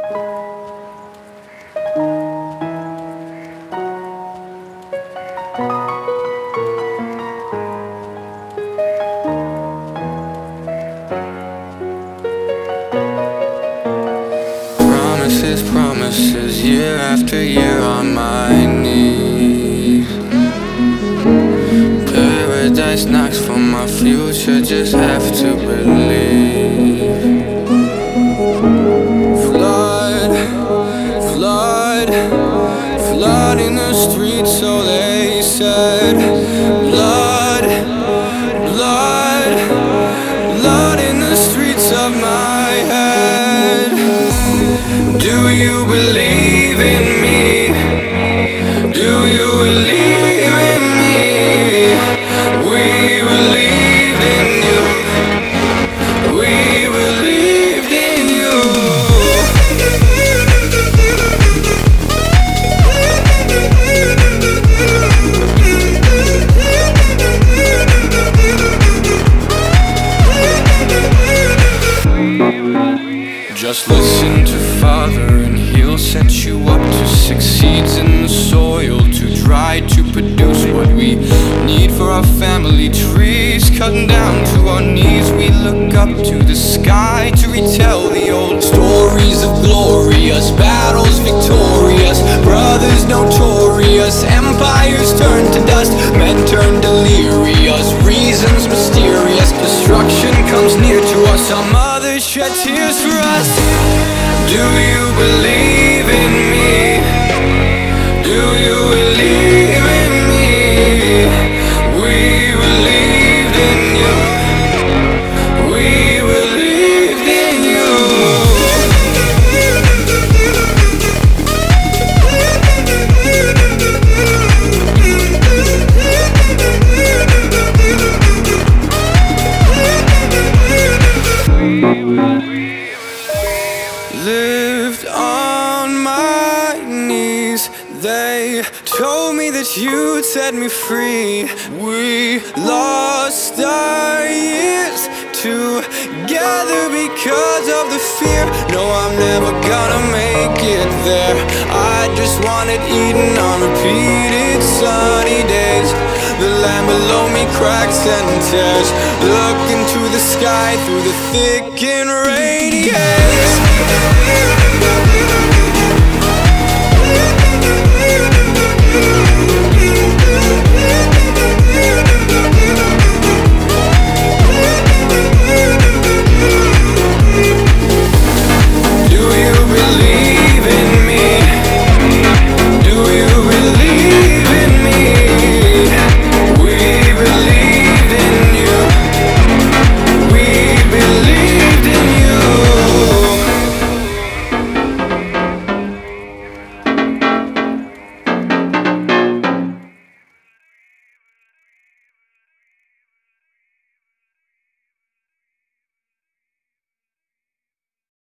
Promises, promises, year after year on my knees. Paradise knocks for my future, just have to believe. Flood, flood, flood in the streets, so they said. Blood, blood, blood in the streets of my head. Do you believe in me? Do you believe in me? We believed in you. We believed in you. Just listen to Father and He'll set you up to succeed in the soil, to try to produce what we need for our family trees. Cutting down to our knees, we look up to the sky to retell the old stories of glorious battles, victorious brothers notorious, empires turned to dust, men turned delirious, reasons mysterious, destruction comes near to us, our mothers shed tears for us. Do you believe in me? Do you believe in me? We believed in you. We believed in you. Lived on my knees. They told me that you'd set me free. We lost our years together because of the fear. No, I'm never gonna make it there. I just wanted Eden on repeated sunny days. The land below me cracks and tears. Look into the sky through the thick and rainy haze.